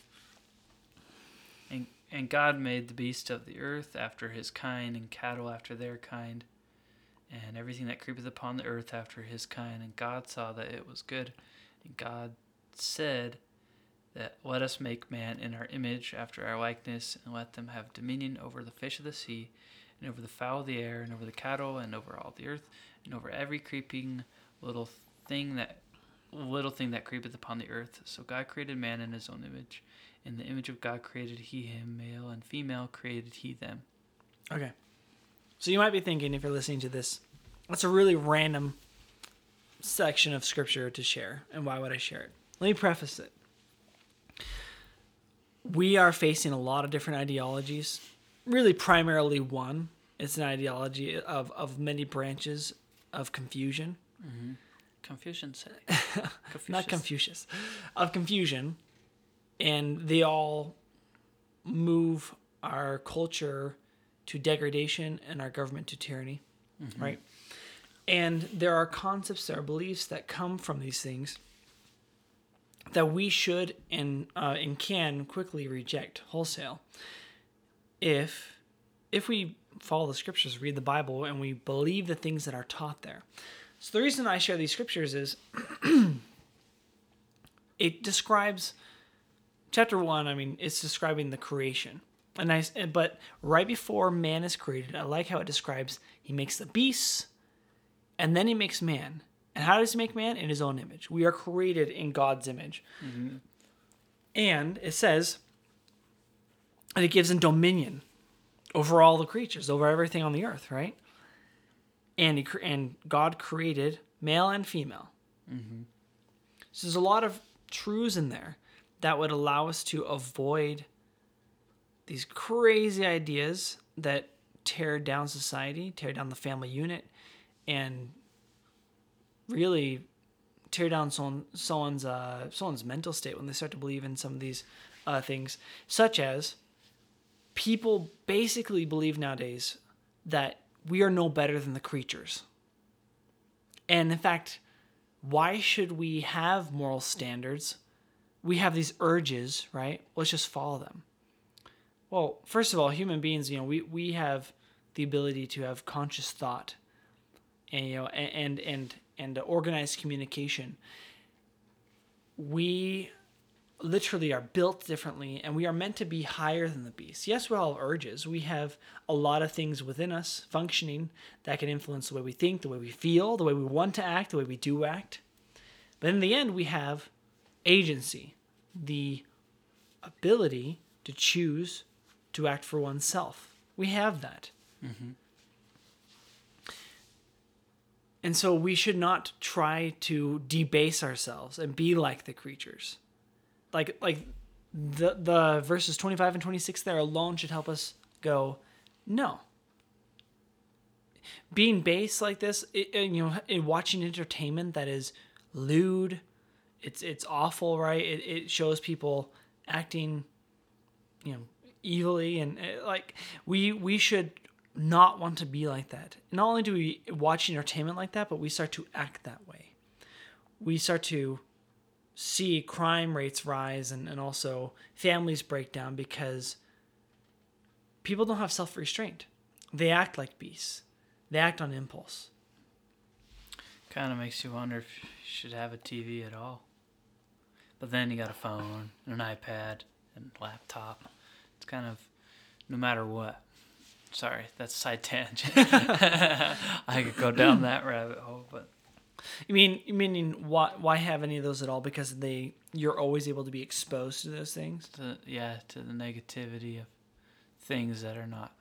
and, and God made the beast of the earth after his kind, and cattle after their kind, and everything that creepeth upon the earth after his kind. And God saw that it was good. And God said that let us make man in our image after our likeness, and let them have dominion over the fish of the sea, and over the fowl of the air, and over the cattle, and over all the earth, and over every creeping little thing that little thing that creepeth upon the earth. So God created man in his own image. In the image of God created he him, male and female created he them. Okay. So you might be thinking, if you're listening to this, that's a really random section of scripture to share, and why would I share it? Let me preface it. We are facing a lot of different ideologies. Really, primarily one. It's an ideology of, of many branches of confusion. Mm-hmm. Confucius. Not Confucius. Of confusion. And they all move our culture to degradation and our government to tyranny. Mm-hmm. Right? And there are concepts, there are beliefs that come from these things that we should and uh, and can quickly reject wholesale if if we follow the scriptures, read the Bible, and we believe the things that are taught there. So the reason I share these scriptures is it describes chapter one. I mean, it's describing the creation, and I but right before man is created, I like how it describes he makes the beasts, and then he makes man. And how does he make man? In his own image. We are created in God's image. Mm-hmm. And it says, and it gives him dominion over all the creatures, over everything on the earth, right? And he, and God created male and female. Mm-hmm. So there's a lot of truths in there that would allow us to avoid these crazy ideas that tear down society, tear down the family unit, and really tear down someone, someone's uh, someone's mental state when they start to believe in some of these uh, things, such as people basically believe nowadays that we are no better than the creatures. And in fact, why should we have moral standards? We have these urges, right? Let's just follow them. Well, first of all, human beings, you know, we, we have the ability to have conscious thought and, you know, and, and, and organized communication. We literally are built differently, and we are meant to be higher than the beast. Yes, we all have urges. We have a lot of things within us functioning that can influence the way we think, the way we feel, the way we want to act, the way we do act. But in the end, we have agency, the ability to choose to act for oneself. We have that. Mm-hmm. And so we should not try to debase ourselves and be like the creatures. Like like the the verses twenty-five and twenty-six there alone should help us go, no. Being base like this, it, you know, in watching entertainment that is lewd, it's it's awful, right? It it shows people acting, you know, evilly, and it, like we we should not want to be like that. Not only do we watch entertainment like that, but we start to act that way. We start to see crime rates rise, and, and also families break down because people don't have self-restraint. They act like beasts. They act on impulse. Kind of makes you wonder if you should have a T V at all. But then you got a phone, and an iPad, and a laptop. It's kind of no matter what. Sorry, that's a side tangent. I could go down that rabbit hole, but you mean you meaning why why have any of those at all? Because they you're always able to be exposed to those things. To, yeah, to the negativity of things that are not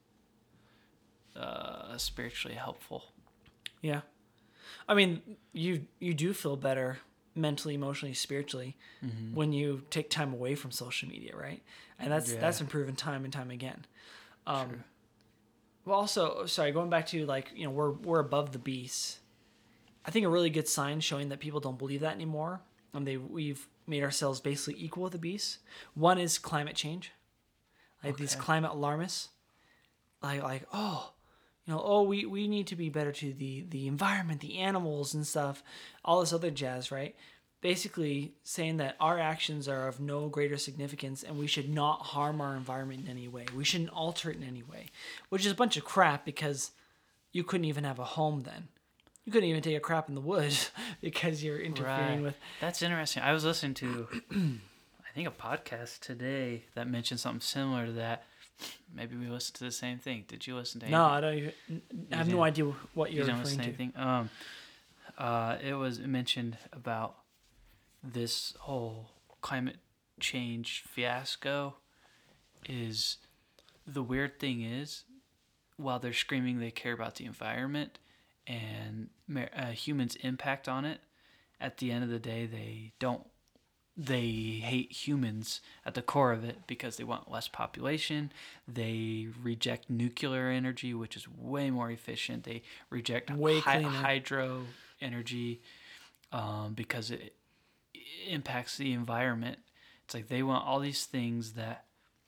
uh, spiritually helpful. Yeah, I mean you you do feel better mentally, emotionally, spiritually mm-hmm. when you take time away from social media, right? And that's yeah. that's been proven time and time again. Um, True. Well, also, sorry, going back to like, you know, we're we're above the beast. I think a really good sign showing that people don't believe that anymore, and they we've made ourselves basically equal with the beast. One is climate change, like okay. these climate alarmists, like like oh, you know, oh, we, we need to be better to the, the environment, the animals and stuff, all this other jazz, right? Basically saying that our actions are of no greater significance and we should not harm our environment in any way. We shouldn't alter it in any way, which is a bunch of crap because you couldn't even have a home then. You couldn't even take a crap in the woods because you're interfering Right. with... That's interesting. I was listening to, I think, a podcast today that mentioned something similar to that. Maybe we listened to the same thing. Did you listen to anything? No, I don't even... I have no didn't- idea what You you're don't referring listen to to. anything? Um, uh, it was mentioned about this whole climate change fiasco. Is the weird thing is, while they're screaming they care about the environment and uh, humans' impact on it, at the end of the day, they don't. They hate humans at the core of it because they want less population. They reject nuclear energy, which is way more efficient. They reject Way hy- cleaner. hydro energy um, because it, it impacts the environment. It's like they want all these things that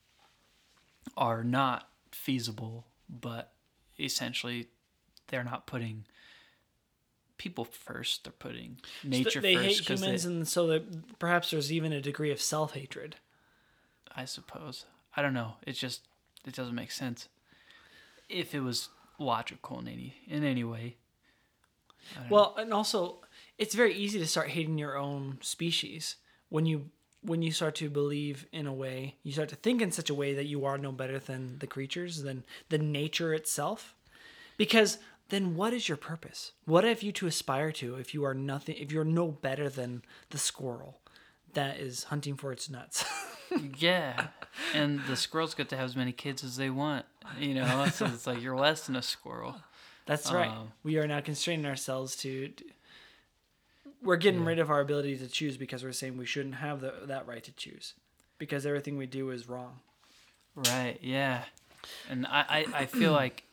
are not feasible, but essentially they're not putting people first. They're putting nature So they first. hate 'cause humans, they, and so that perhaps there's even a degree of self-hatred. I suppose. I don't know. It just it doesn't make sense. If it was logical in any in any way. I don't know. Well, and also, it's very easy to start hating your own species when you when you start to believe in a way, you start to think in such a way that you are no better than the creatures, than the nature itself. Because then what is your purpose? What have you to aspire to if you are nothing, if you're no better than the squirrel that is hunting for its nuts? Yeah, and the squirrels get to have as many kids as they want. You know, so it's like you're less than a squirrel. That's right. Um, We are now constraining ourselves to. We're getting Yeah. rid of our ability to choose because we're saying we shouldn't have the, that right to choose, because everything we do is wrong. Right. Yeah, and I, I, I feel like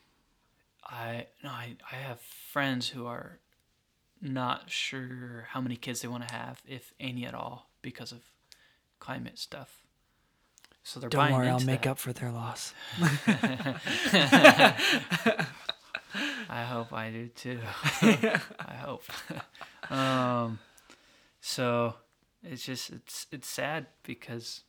I no I, I have friends who are not sure how many kids they want to have, if any at all, because of climate stuff. So they're Don't buying worry, I'll into make that. up for their loss. I hope I do too. I hope. um, so it's just it's it's sad because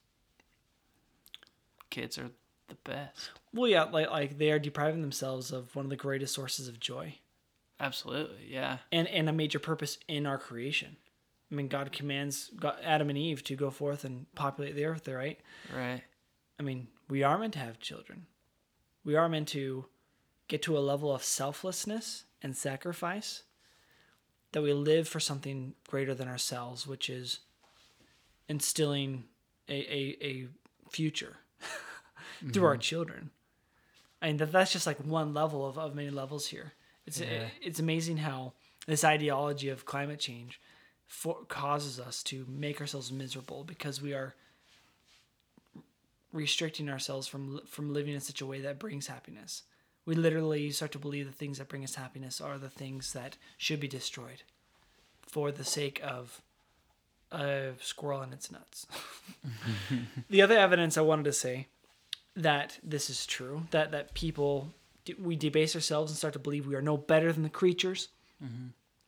kids are the best. Well, yeah, like like they are depriving themselves of one of the greatest sources of joy Absolutely, yeah. and and a major purpose in our creation. I mean, God commands God, Adam and Eve to go forth and populate the earth, right? Right. I mean, we are meant to have children. We are meant to get to a level of selflessness and sacrifice that we live for something greater than ourselves, which is instilling a, a, a future through our children. I mean, that, that's just like one level of, of many levels here. It's, Yeah. it, it's amazing how this ideology of climate change for, causes us to make ourselves miserable because we are restricting ourselves from from living in such a way that brings happiness. We literally start to believe the things that bring us happiness are the things that should be destroyed for the sake of a squirrel and its nuts. The other evidence I wanted to say that this is true, that, that people, we debase ourselves and start to believe we are no better than the creatures, Mm-hmm.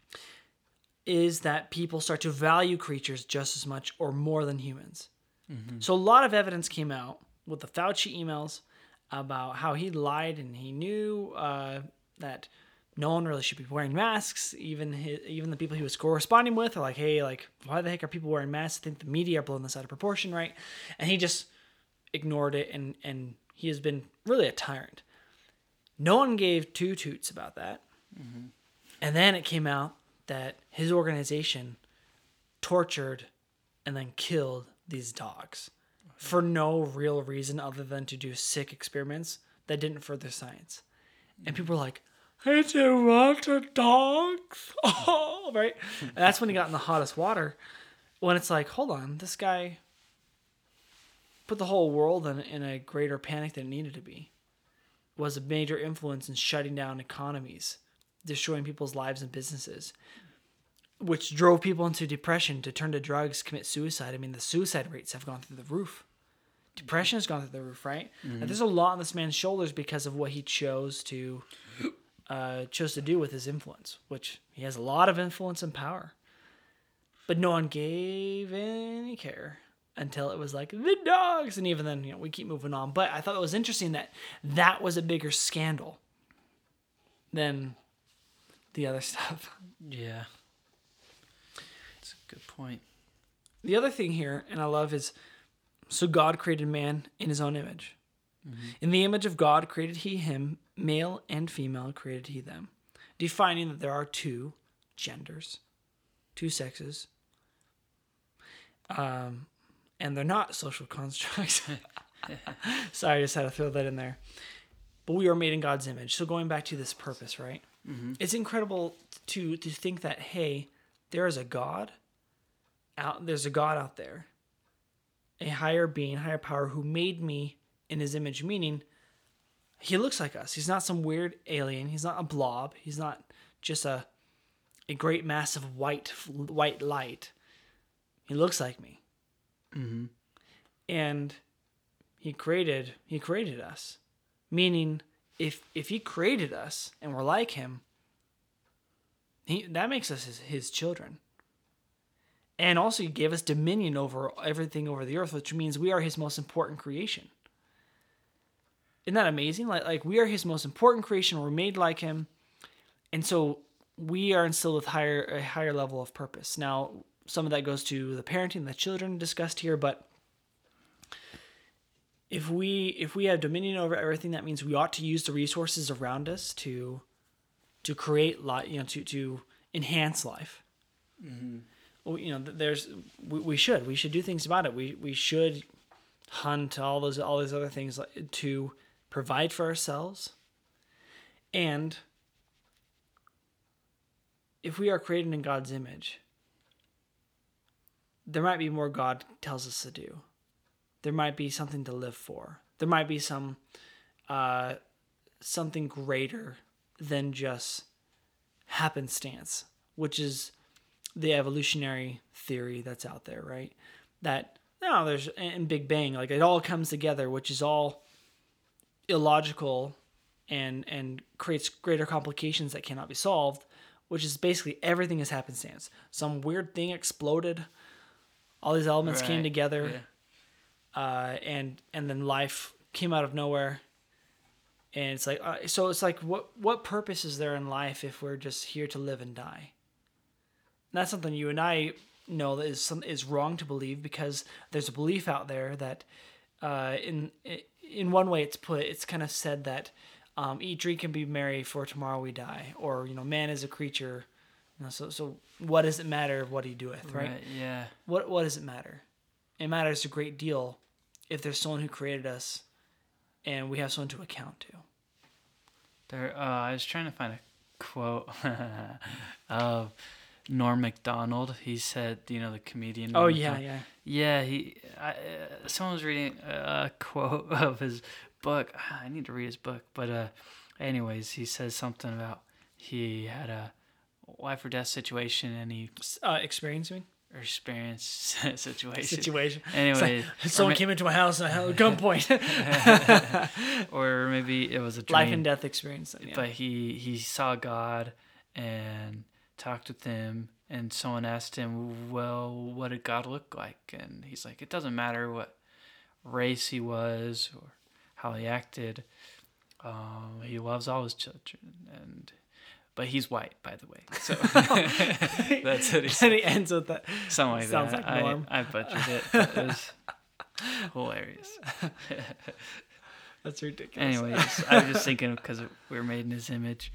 is that people start to value creatures just as much or more than humans. Mm-hmm. So a lot of evidence came out with the Fauci emails about how he lied and he knew uh, that no one really should be wearing masks. Even his, even the people he was corresponding with are like, hey, like, why the heck are people wearing masks? I think the media are blowing this out of proportion, right? And he just ignored it, and, and he has been really a tyrant. No one gave two toots about that. Mm-hmm. And then it came out that his organization tortured and then killed these dogs for no real reason other than to do sick experiments that didn't further science. And people were like, I don't want the dogs. Oh, right? And that's when he got in the hottest water. When it's like, hold on, this guy put the whole world in, in a greater panic than it needed to be. Was a major influence in shutting down economies, destroying people's lives and businesses, which drove people into depression, to turn to drugs, commit suicide. I mean, the suicide rates have gone through the roof Depression has gone through the roof, right? Mm-hmm. Like, there's a lot on this man's shoulders because of what he chose to uh, chose to do with his influence, which he has a lot of influence and power. But no one gave any care until it was like the dogs, and even then, you know, we keep moving on. But I thought it was interesting that that was a bigger scandal than the other stuff. Yeah. That's a good point. The other thing here, and I love, is so God created man in his own image. Mm-hmm. In the image of God created he him, male and female created he them, defining that there are two genders, two sexes, um, and they're not social constructs. Sorry, I just had to throw that in there. But we are made in God's image. So going back to this purpose, right? Mm-hmm. It's incredible to to think that, hey, there is a God out. There's a God out there, a higher being, higher power, who made me in his image, meaning he looks like us. He's not some weird alien. He's not a blob. He's not just a a great mass of white white light. He looks like me. Mm-hmm. And he created he created us. Meaning if if he created us and we're like him, he that makes us his, his children. And also he gave us dominion over everything over the earth, which means we are his most important creation. Isn't that amazing? Like, like we are his most important creation. We're made like him. And so we are instilled with higher, a higher level of purpose. Now, some of that goes to the parenting, the children discussed here, but if we if we have dominion over everything, that means we ought to use the resources around us to to create life, you know, to to enhance life. Mm-hmm. Well, you know, there's we, we should we should do things about it. We we should hunt all those all those other things to provide for ourselves. And if we are created in God's image, there might be more God tells us to do. There might be something to live for. There might be some uh, something greater than just happenstance, which is the evolutionary theory that's out there, right? That no, there's in Big Bang, like it all comes together, which is all illogical and and creates greater complications that cannot be solved, which is basically everything is happenstance. Some weird thing exploded, all these elements right. came together. Yeah. Uh, and and then life came out of nowhere, and it's like uh, so it's like what what purpose is there in life if we're just here to live and die? And that's something you and I know that is some is wrong to believe, because there's a belief out there that uh, in in one way it's put it's kind of said that um, eat, drink, and be merry, for tomorrow we die, or you know, man is a creature. You know, so so what does it matter what he doeth, right? Right. Yeah. What what does it matter? It matters a great deal if there's someone who created us and we have someone to account to. There, uh, I was trying to find a quote of Norm Macdonald. He said, you know, the comedian. Oh, yeah, yeah. Yeah, he. I, uh, someone was reading a quote of his book. I need to read his book. But uh, anyways, he says something about he had a life or death situation and he... Uh, experiencing? Or experience situation. Situation. Anyway, like someone ma- came into my house and I held a gunpoint. Or maybe it was a dream. Life and death experience. Yeah. But he he saw God and talked with him, and someone asked him, "Well, what did God look like?" And he's like, "It doesn't matter what race he was or how he acted. Um, he loves all his children." And But he's white, by the way. So that's what he said. And he ends with that. Something like Sounds that. like Norm. I, I butchered it, but it was hilarious. That's ridiculous. Anyways, I was just thinking because we were made in his image.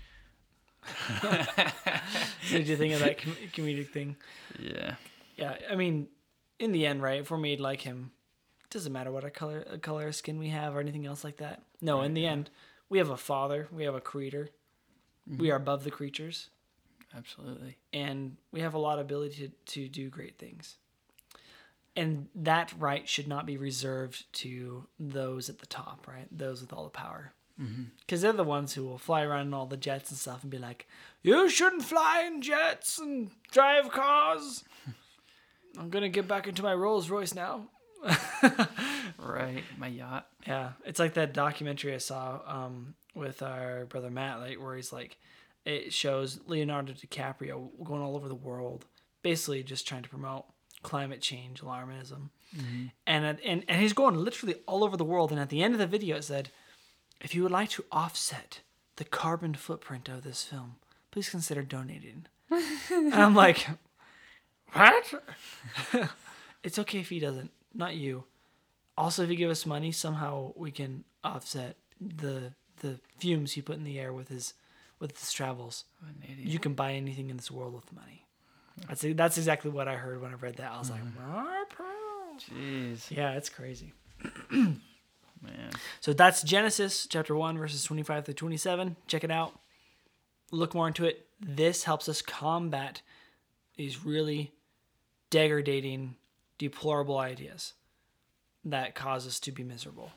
So did you think of that com- comedic thing? Yeah. Yeah, I mean, in the end, right, if we're made like him, it doesn't matter what a color, a color of skin we have or anything else like that. No, in the end, we have a father. We have a creator. Mm-hmm. We are above the creatures. Absolutely. And we have a lot of ability to, to do great things. And that right should not be reserved to those at the top, right? Those with all the power. Because mm-hmm. they're the ones who will fly around in all the jets and stuff and be like, you shouldn't fly in jets and drive cars. I'm going to get back into my Rolls Royce now. Right, my yacht. Yeah, it's like that documentary I saw um, with our brother Matt, like where he's like, it shows Leonardo DiCaprio going all over the world, basically just trying to promote climate change, alarmism, mm-hmm. and, at- and and he's going literally all over the world. And at the end of the video, it said, "If you would like to offset the carbon footprint of this film, please consider donating." And I'm like, what? It's okay if he doesn't, not you. Also, if you give us money, somehow we can offset the the fumes he put in the air with his with his travels. You can buy anything in this world with money. That's that's exactly what I heard when I read that. I was mm-hmm. like, jeez, yeah, it's crazy. Man. So that's Genesis chapter one verses twenty-five through twenty-seven. Check it out. Look more into it. This helps us combat these really degrading, deplorable ideas that cause us to be miserable.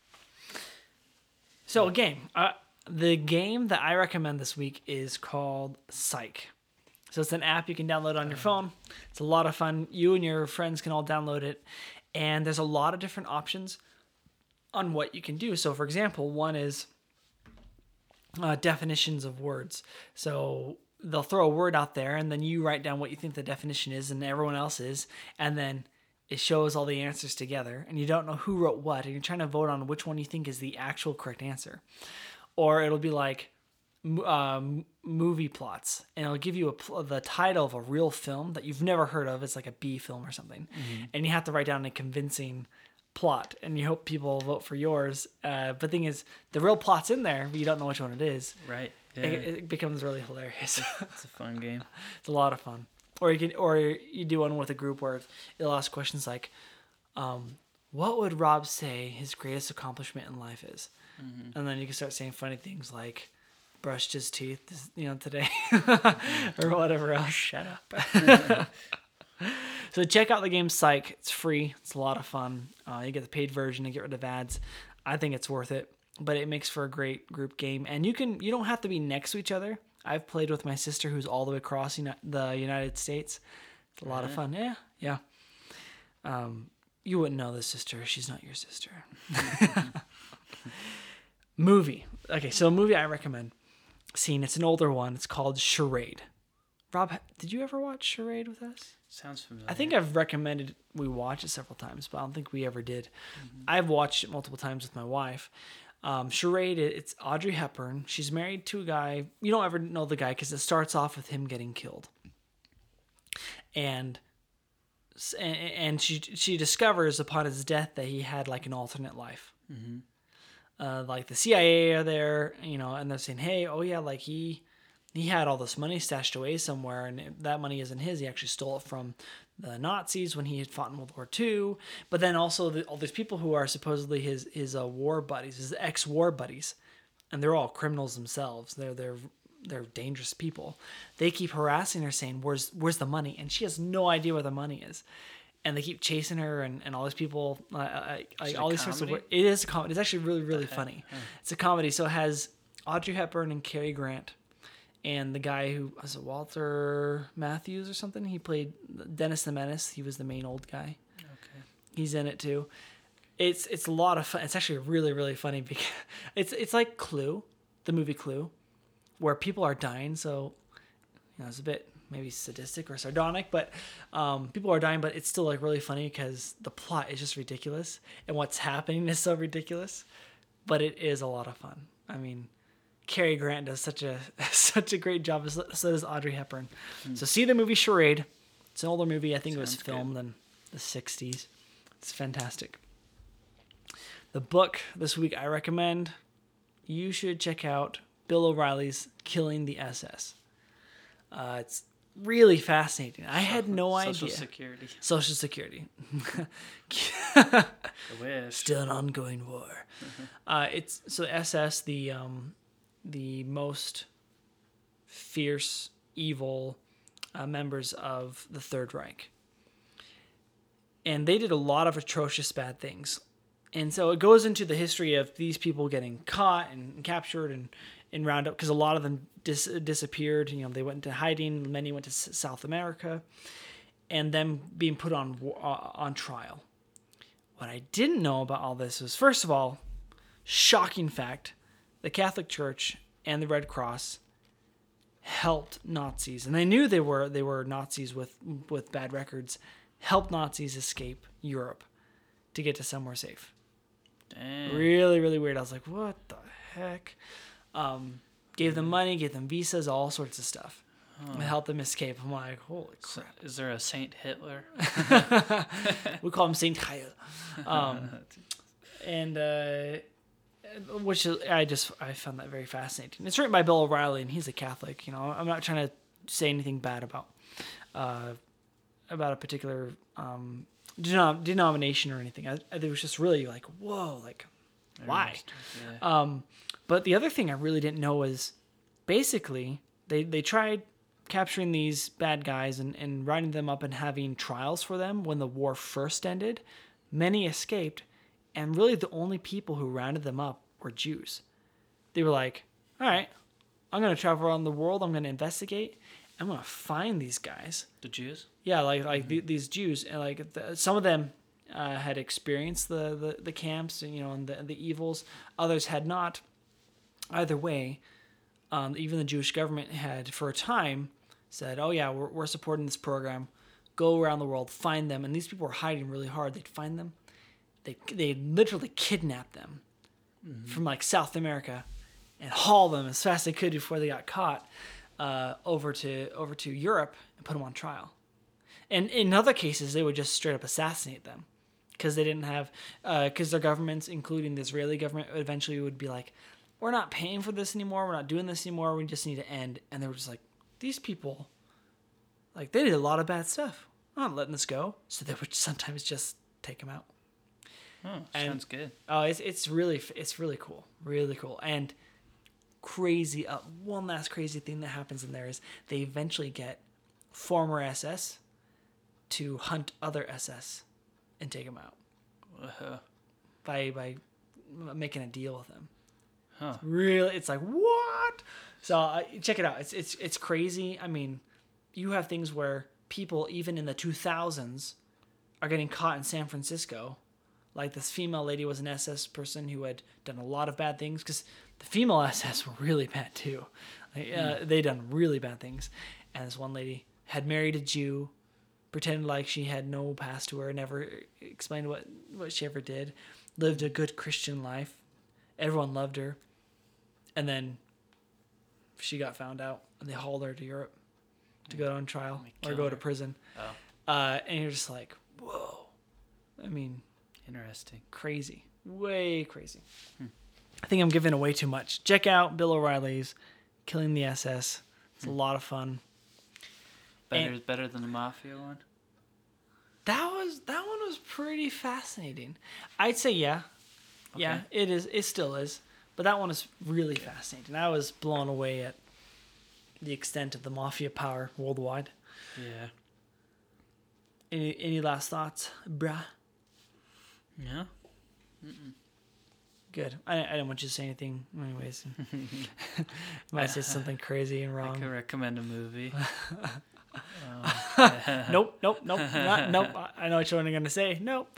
So a game. Uh, the game that I recommend this week is called Psych. So it's an app you can download on your phone. It's a lot of fun. You and your friends can all download it. And there's a lot of different options on what you can do. So for example, one is uh, definitions of words. So they'll throw a word out there and then you write down what you think the definition is and everyone else is. And then it shows all the answers together and you don't know who wrote what and you're trying to vote on which one you think is the actual correct answer. Or it'll be like um, movie plots and it'll give you a pl- the title of a real film that you've never heard of. It's like a B film or something. Mm-hmm. And you have to write down a convincing plot and you hope people vote for yours. Uh, but the thing is, the real plot's in there, but you don't know which one it is. Right. Yeah. It, it becomes really hilarious. It's a fun game. It's a lot of fun. Or you can, or you do one with a group where it'll ask questions like, um, "What would Rob say his greatest accomplishment in life is?" Mm-hmm. And then you can start saying funny things like, "Brushed his teeth, you know, today," or whatever else. Shut up. So check out the game Psych. It's free. It's a lot of fun. Uh, you get the paid version to get rid of ads. I think it's worth it, but it makes for a great group game. And you can you don't have to be next to each other. I've played with my sister who's all the way across uni- the United States. It's a lot of fun. Yeah, yeah. Um, you wouldn't know this sister. She's not your sister. Movie. Okay, so a movie I recommend seeing. It's an older one. It's called Charade. Rob, did you ever watch Charade with us? Sounds familiar. I think I've recommended we watch it several times, but I don't think we ever did. Mm-hmm. I've watched it multiple times with my wife. Um, Charade, it's Audrey Hepburn. She's married to a guy. You don't ever know the guy because it starts off with him getting killed. And and she she discovers upon his death that he had like an alternate life. Mm-hmm. Uh, like the C I A are there, you know, and they're saying, hey, oh yeah, like he... He had all this money stashed away somewhere, and that money isn't his. He actually stole it from the Nazis when he had fought in World War Two. But then also the, all these people who are supposedly his his uh, war buddies, his ex-war buddies, and they're all criminals themselves. They're they're they're dangerous people. They keep harassing her, saying, "Where's where's the money?" And she has no idea where the money is. And they keep chasing her, and, and all these people, uh, uh, like all these sorts of. It is a comedy. It's actually really really okay. funny. Hmm. It's a comedy, so it has Audrey Hepburn and Cary Grant. And the guy who was it Walter Matthews or something? He played Dennis the Menace. He was the main old guy. Okay. He's in it too. It's it's a lot of fun. It's actually really really funny because it's it's like Clue, the movie Clue, where people are dying. So you know it's a bit maybe sadistic or sardonic, but um, people are dying. But it's still like really funny because the plot is just ridiculous and what's happening is so ridiculous. But it is a lot of fun. I mean. Cary Grant does such a such a great job. So does Audrey Hepburn. Mm. So see the movie Charade. It's an older movie. I think Sounds it was filmed good. in the sixties. It's fantastic. The book this week I recommend. You should check out Bill O'Reilly's Killing the S S. Uh, it's really fascinating. I had no Social idea. Social Security. Social Security. I wish. Still an ongoing war. uh, it's so S S the. Um, the most fierce, evil uh, members of the Third Reich. And they did a lot of atrocious bad things. And so it goes into the history of these people getting caught and captured and, and round up, because a lot of them dis- disappeared. You know, they went into hiding. Many went to S- South America. And them being put on uh, on trial. What I didn't know about all this was, first of all, shocking fact, the Catholic Church and the Red Cross helped Nazis, and they knew they were they were Nazis with with bad records, helped Nazis escape Europe to get to somewhere safe. Dang. Really, really weird. I was like, what the heck? Um, gave them money, gave them visas, all sorts of stuff. Huh. And helped them escape. I'm like, holy So, crap. is there a Saint Hitler? We call him Saint Heil. Um, and uh, which is, I just I found that very fascinating. It's written by Bill O'Reilly, and he's a Catholic. You know, I'm not trying to say anything bad about uh, about a particular um, denom- denomination or anything. I, I, it was just really like, whoa, like, why? Yeah. Um, but the other thing I really didn't know was basically they, they tried capturing these bad guys and, and writing them up and having trials for them when the war first ended. Many escaped, and really the only people who rounded them up were Jews. They were like, all right, I'm going to travel around the world. I'm going to investigate. I'm going to find these guys. The Jews? Yeah, like like mm-hmm. th- these Jews, and like the, some of them uh, had experienced the, the, the camps, and, you know, and the the evils. Others had not. Either way, um, even the Jewish government had, for a time, said, "Oh yeah, we're we're supporting this program. Go around the world, find them." And these people were hiding really hard. They'd find them. They they literally kidnapped them mm-hmm. from like South America, and haul them as fast as they could before they got caught uh, over to over to Europe and put them on trial. And in other cases, they would just straight up assassinate them because they didn't have, because uh, their governments, including the Israeli government, eventually would be like, we're not paying for this anymore. We're not doing this anymore. We just need to end. And they were just like, these people, like, they did a lot of bad stuff. I'm not letting this go. So they would sometimes just take them out. Oh, and, sounds good. Oh, it's it's really it's really cool, really cool, and crazy. Uh, one last crazy thing that happens in there is they eventually get former S S to hunt other S S and take them out Uh-huh. by by making a deal with them. Huh. It's really, it's like, what? So uh, check it out. It's it's it's crazy. I mean, you have things where people even in the two thousands are getting caught in San Francisco. Like this female lady was an S S person who had done a lot of bad things, because the female S S were really bad too. Like, uh, Hmm. they done really bad things. And this one lady had married a Jew, pretended like she had no past to her, never explained what, what she ever did, lived a good Christian life. Everyone loved her. And then she got found out, and they hauled her to Europe to go on trial or go her. to prison. Oh. Uh, and you're just like, whoa. I mean, interesting. Crazy. Way crazy. Hmm. I think I'm giving away too much. Check out Bill O'Reilly's Killing the S S. It's hmm. a lot of fun. Better and better than the Mafia one? That was that one was pretty fascinating. I'd say yeah. Okay. Yeah, it is. It still is. But that one is really okay. fascinating. I was blown away at the extent of the Mafia power worldwide. Yeah. Any any last thoughts, bruh? Yeah. Mm-mm. Good. I, I didn't want you to say anything. Anyways, might say something crazy and wrong. I could recommend a movie. uh, nope, nope, nope, not, nope. I know what you're going to say. Nope.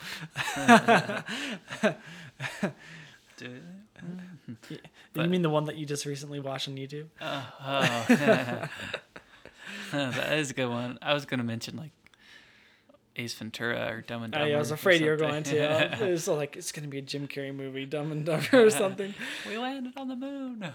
Do it. Yeah. You mean the one that you just recently watched on YouTube? Uh, oh, that is a good one. I was going to mention like Ace Ventura or Dumb and Dumber. I was afraid you were going to. Uh, it was like, it's going to be a Jim Carrey movie, Dumb and Dumber or something. We landed on the moon.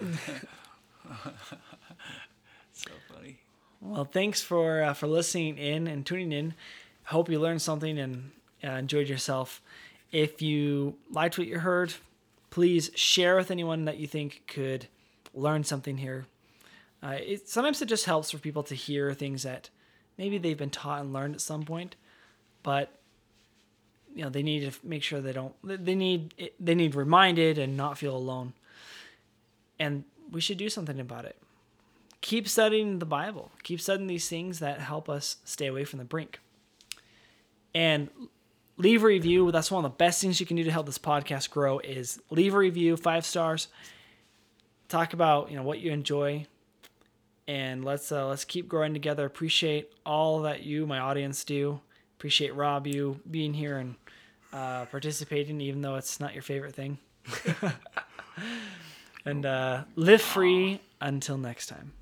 So funny. Well, thanks for uh, for listening in and tuning in. Hope you learned something and uh, enjoyed yourself. If you liked what you heard, please share with anyone that you think could learn something here. Uh, it, sometimes it just helps for people to hear things that maybe they've been taught and learned at some point, but you know they need to make sure they don't. They need they need reminded and not feel alone. And we should do something about it. Keep studying the Bible. Keep studying these things that help us stay away from the brink. And leave a review. That's one of the best things you can do to help this podcast grow is leave a review, five stars. Talk about, you know, what you enjoy. And let's uh, let's keep growing together. Appreciate all that you, my audience, do. Appreciate Rob, you being here and uh, participating, even though it's not your favorite thing. And uh, live free until next time.